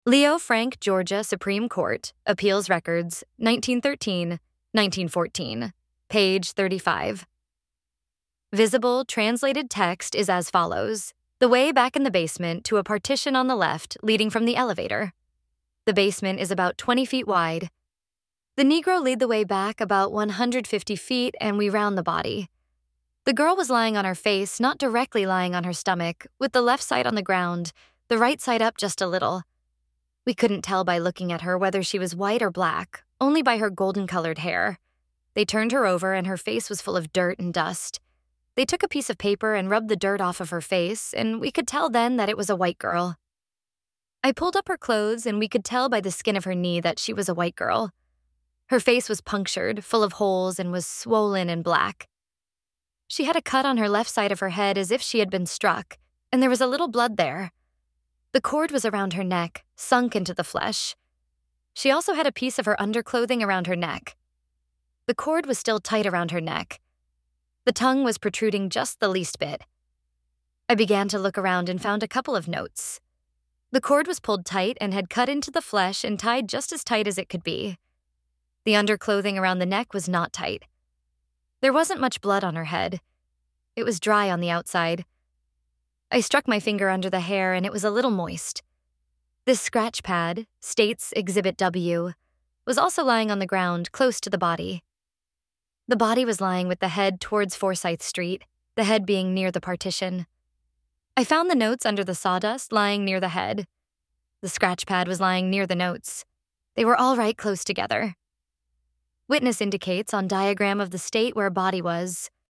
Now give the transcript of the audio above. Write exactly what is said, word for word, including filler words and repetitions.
Leo Frank, Georgia Supreme Court, Appeals Records, nineteen thirteen, nineteen fourteen, page thirty-five. Visible translated text is as follows: the way back in the basement to a partition on the left leading from the elevator. The basement is about twenty feet wide. The Negro lead the way back about one hundred fifty feet and we round the body. The girl was lying on her face, not directly lying on her stomach, with the left side on the ground, the right side up just a little. We couldn't tell by looking at her whether she was white or black, only by her golden-colored hair. They turned her over and her face was full of dirt and dust. They took a piece of paper and rubbed the dirt off of her face, and we could tell then that it was a white girl. I pulled up her clothes and we could tell by the skin of her knee that she was a white girl. Her face was punctured, full of holes, and was swollen and black. She had a cut on her left side of her head as if she had been struck, and there was a little blood there. The cord was around her neck, sunk into the flesh. She also had a piece of her underclothing around her neck. The cord was still tight around her neck. The tongue was protruding just the least bit. I began to look around and found a couple of notes. The cord was pulled tight and had cut into the flesh and tied just as tight as it could be. The underclothing around the neck was not tight. There wasn't much blood on her head. It was dry on the outside. I struck my finger under the hair and it was a little moist. This scratch pad, States Exhibit W, was also lying on the ground close to the body. The body was lying with the head towards Forsyth Street, the head being near the partition. I found the notes under the sawdust lying near the head. The scratch pad was lying near the notes. They were all right close together. Witness indicates on diagram of the state where body was